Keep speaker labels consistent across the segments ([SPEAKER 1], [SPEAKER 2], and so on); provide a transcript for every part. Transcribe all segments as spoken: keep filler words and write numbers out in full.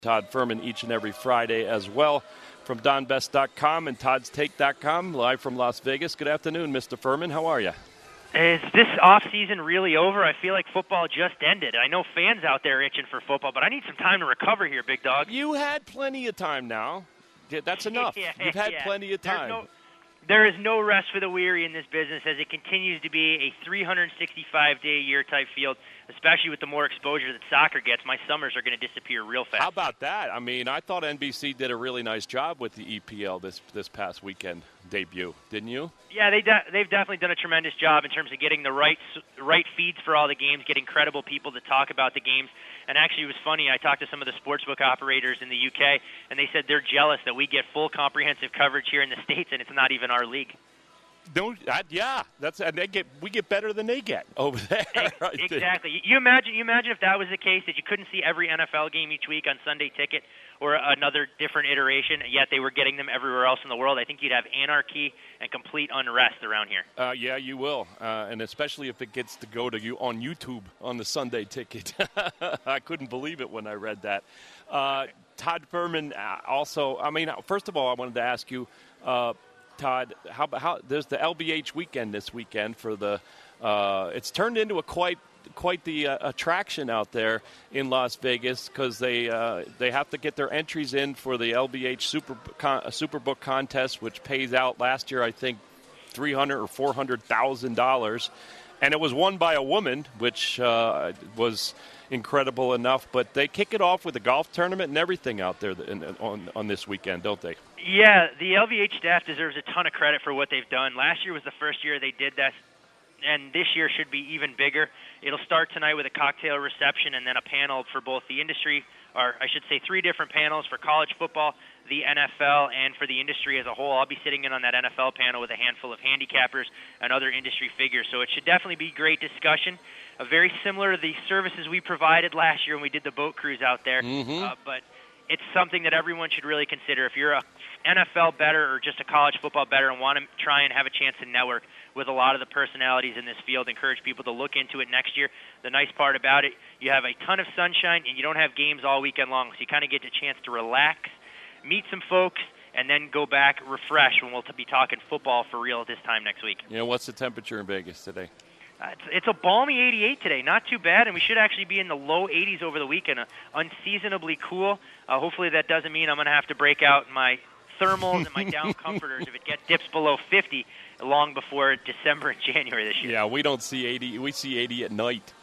[SPEAKER 1] Todd Fuhrman each and every Friday as well from Don Best dot com and Todd's Take dot com, live from Las Vegas. Good afternoon, Mister Fuhrman. How are you?
[SPEAKER 2] Is this off-season really over? I feel like football just ended. I know fans out there itching for football, but I need some time to recover here, big dog.
[SPEAKER 1] You had plenty of time now. That's enough.
[SPEAKER 2] yeah,
[SPEAKER 1] You've had
[SPEAKER 2] yeah.
[SPEAKER 1] plenty of time.
[SPEAKER 2] No, there is no rest for the weary in this business as it continues to be a three hundred sixty-five day a year type field, especially with the more exposure that soccer gets. My summers are going to disappear real fast.
[SPEAKER 1] How about that? I mean, I thought N B C did a really nice job with the E P L this this past weekend debut, didn't you?
[SPEAKER 2] Yeah, they de- they've definitely done a tremendous job in terms of getting the right right feeds for all the games, getting credible people to talk about the games. And actually, it was funny. I talked to some of the sportsbook operators in the U K, and they said they're jealous that we get full comprehensive coverage here in the States, and it's not even our league.
[SPEAKER 1] No, uh, yeah, that's and they get we get better than they get over there. Right
[SPEAKER 2] exactly. There. You imagine you imagine if that was the case, that you couldn't see every N F L game each week on Sunday Ticket or another different iteration, yet they were getting them everywhere else in the world. I think you'd have anarchy and complete unrest around here.
[SPEAKER 1] Uh, yeah, you will, uh, and especially if it gets to go to you on YouTube on the Sunday Ticket. I couldn't believe it when I read that. Uh, Todd Fuhrman also. I mean, first of all, I wanted to ask you. Uh, Todd, how how there's the L B H weekend this weekend for the uh, it's turned into a quite quite the uh, attraction out there in Las Vegas because they uh, they have to get their entries in for the L B H Super con- Superbook contest, which pays out last year I think three hundred or four hundred thousand dollars, and it was won by a woman, which uh, was incredible enough. But they kick it off with a golf tournament and everything out there in, on on this weekend, don't they?
[SPEAKER 2] Yeah, the L V H staff deserves a ton of credit for what they've done. Last year was the first year they did that, and this year should be even bigger. It'll start tonight with a cocktail reception and then a panel for both the industry, or I should say three different panels for college football, the N F L, and for the industry as a whole. I'll be sitting in on that N F L panel with a handful of handicappers and other industry figures, so it should definitely be great discussion. Uh, very similar to the services we provided last year when we did the boat cruise out there,
[SPEAKER 1] mm-hmm.
[SPEAKER 2] uh, but it's something that everyone should really consider. If you're a N F L bettor or just a college football bettor and want to try and have a chance to network with a lot of the personalities in this field, encourage people to look into it next year. The nice part about it, you have a ton of sunshine and you don't have games all weekend long, so you kind of get a chance to relax, meet some folks, and then go back refreshed when we'll be talking football for real this time next week.
[SPEAKER 1] You know, what's the temperature in Vegas today?
[SPEAKER 2] Uh, it's, it's a balmy eighty-eight today, not too bad, and we should actually be in the low eighties over the weekend. Uh, unseasonably cool. Uh, hopefully that doesn't mean I'm going to have to break out my thermals and my down comforters if it gets dips below fifty long before December and January this year.
[SPEAKER 1] Yeah, we don't see eighty. We see eighty at night.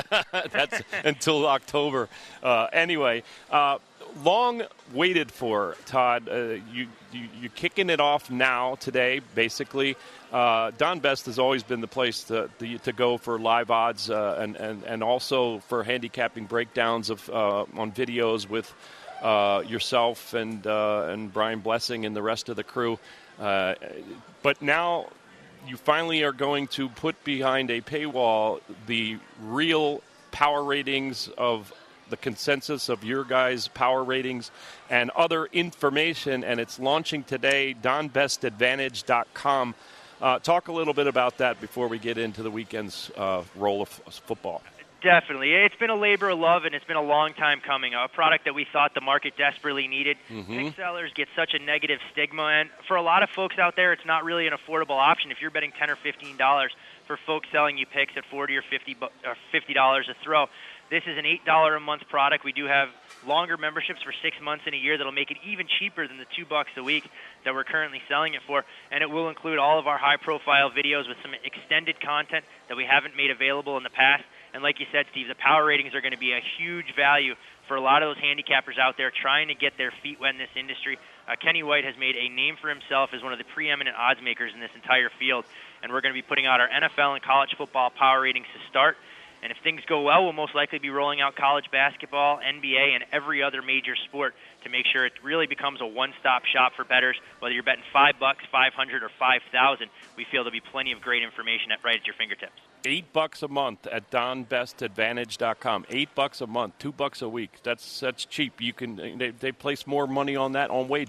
[SPEAKER 1] That's until October. Uh, anyway, uh, long waited for, Todd. Uh, you, you, you're kicking it off now today, basically. Uh, Don Best has always been the place to the, to go for live odds uh, and, and, and also for handicapping breakdowns of uh, on videos with uh, yourself and uh, and Brian Blessing and the rest of the crew. Uh, but now you finally are going to put behind a paywall the real power ratings of the consensus of your guys' power ratings and other information, and it's launching today, Don Best Advantage dot com. Uh, talk a little bit about that before we get into the weekend's uh, roll of football.
[SPEAKER 2] Definitely. It's been a labor of love, and it's been a long time coming. A product that we thought the market desperately needed.
[SPEAKER 1] Mm-hmm.
[SPEAKER 2] Pick sellers get such a negative stigma, and for a lot of folks out there, it's not really an affordable option. If you're betting ten or fifteen dollars for folks selling you picks at forty or fifty or fifty dollars a throw, this is an eight dollars a month product. We do have longer memberships for six months in a year that'll make it even cheaper than the two bucks a week that we're currently selling it for. And it will include all of our high-profile videos with some extended content that we haven't made available in the past. And like you said, Steve, the power ratings are going to be a huge value for a lot of those handicappers out there trying to get their feet wet in this industry. Uh, Kenny White has made a name for himself as one of the preeminent odds makers in this entire field. And we're going to be putting out our N F L and college football power ratings to start. And if things go well, we'll most likely be rolling out college basketball, N B A, and every other major sport to make sure it really becomes a one-stop shop for bettors. Whether you're betting five bucks, five hundred, or five thousand, we feel there'll be plenty of great information at, right at your fingertips.
[SPEAKER 1] Eight bucks a month at Don Best Advantage dot com. Eight bucks a month, two bucks a week. That's that's cheap. You can they, they place more money on that on wagers.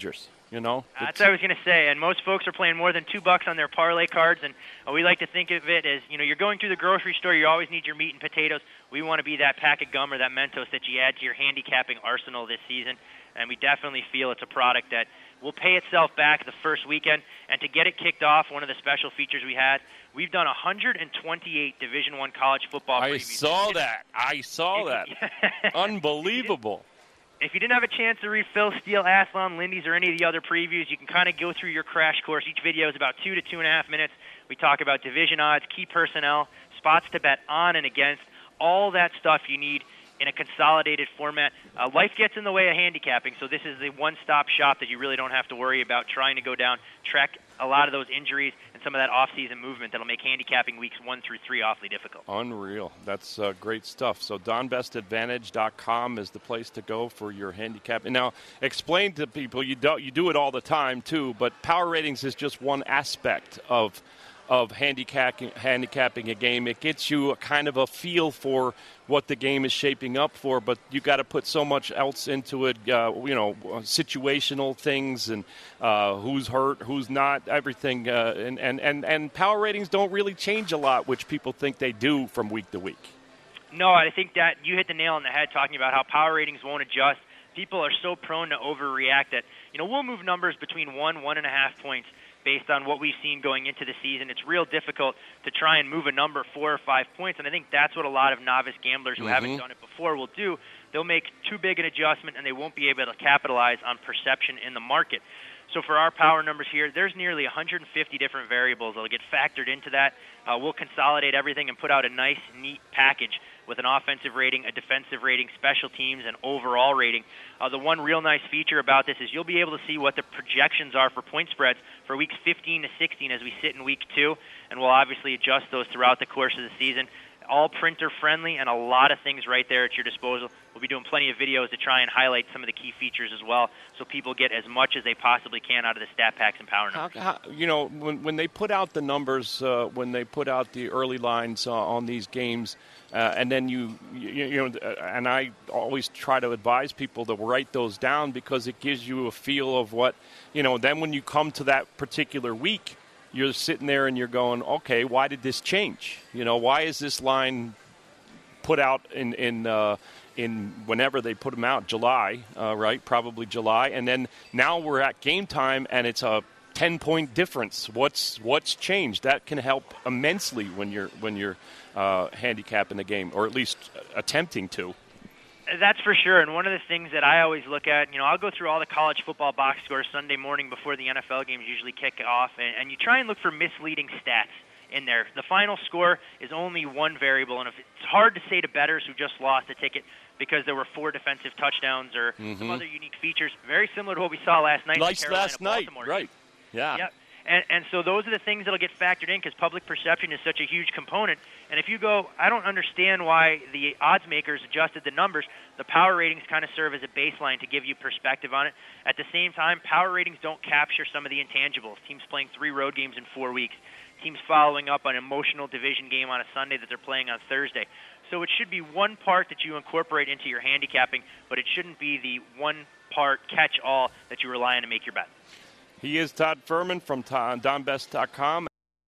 [SPEAKER 1] You know,
[SPEAKER 2] that's what I was going to say. And most folks are playing more than two bucks on their parlay cards, and uh, we like to think of it as, you know, you're going through the grocery store, you always need your meat and potatoes. We want to be that pack of gum or that Mentos that you add to your handicapping arsenal this season, and we definitely feel it's a product that will pay itself back the first weekend. And to get it kicked off, one of the special features we had, we've done one hundred twenty-eight Division I college football
[SPEAKER 1] I
[SPEAKER 2] previews.
[SPEAKER 1] saw that. I saw that. Unbelievable.
[SPEAKER 2] If you didn't have a chance to read Phil Steele, Aslan, Lindy's, or any of the other previews, you can kind of go through your crash course. Each video is about two to two and a half minutes. We talk about division odds, key personnel, spots to bet on and against, all that stuff you need in a consolidated format. Uh, life gets in the way of handicapping, so this is the one-stop shop that you really don't have to worry about trying to go down, track a lot of those injuries and some of that off-season movement that'll make handicapping weeks one through three awfully difficult.
[SPEAKER 1] Unreal. That's uh, great stuff. So Don Best Advantage dot com is the place to go for your handicapping. Now, explain to people, you do, you do it all the time too, but power ratings is just one aspect of of handicapping, handicapping a game. It gets you a kind of a feel for what the game is shaping up for, but you got to put so much else into it, uh, you know, situational things and uh, who's hurt, who's not, everything. Uh, and, and, and, and power ratings don't really change a lot, which people think they do from week to week.
[SPEAKER 2] No, I think that you hit the nail on the head talking about how power ratings won't adjust. People are so prone to overreact that, you know, we'll move numbers between one, one and a half points based on what we've seen going into the season. It's real difficult to try and move a number four or five points, and I think that's what a lot of novice gamblers who mm-hmm. haven't done it before will do. They'll make too big an adjustment, and they won't be able to capitalize on perception in the market. So for our power numbers here, there's nearly one hundred fifty different variables that will get factored into that. Uh, we'll consolidate everything and put out a nice, neat package with an offensive rating, a defensive rating, special teams, and overall rating. Uh, the one real nice feature about this is you'll be able to see what the projections are for point spreads for weeks fifteen to sixteen as we sit in week two, and we'll obviously adjust those throughout the course of the season. All printer-friendly and a lot of things right there at your disposal. We'll be doing plenty of videos to try and highlight some of the key features as well so people get as much as they possibly can out of the stat packs and power numbers.
[SPEAKER 1] How, how, you know, when, when they put out the numbers, uh, when they put out the early lines uh, on these games, uh, and then you, you, you know, and I always try to advise people to write those down because it gives you a feel of what, you know, then when you come to that particular week, you're sitting there and you're going, okay, why did this change? You know, why is this line put out in in uh, in whenever they put them out, July, uh, right? Probably July, and then now we're at game time and it's a ten-point difference. What's what's changed? That can help immensely when you're when you're uh, handicapping the game, or at least attempting to.
[SPEAKER 2] That's for sure, and one of the things that I always look at, you know, I'll go through all the college football box scores Sunday morning before the N F L games usually kick off, and, and you try and look for misleading stats in there. The final score is only one variable, and if it's hard to say to bettors who just lost a ticket because there were four defensive touchdowns or mm-hmm. some other unique features, very similar to what we saw last night.
[SPEAKER 1] Nice
[SPEAKER 2] in
[SPEAKER 1] last night,
[SPEAKER 2] Baltimore.
[SPEAKER 1] right? Yeah.
[SPEAKER 2] Yep. And, and so those are the things that will get factored in because public perception is such a huge component. And if you go, I don't understand why the odds makers adjusted the numbers, the power ratings kind of serve as a baseline to give you perspective on it. At the same time, power ratings don't capture some of the intangibles. Teams playing three road games in four weeks. Teams following up an emotional division game on a Sunday that they're playing on Thursday. So it should be one part that you incorporate into your handicapping, but it shouldn't be the one part catch-all that you rely on to make your bet.
[SPEAKER 1] He is Todd Fuhrman from Don Best dot com.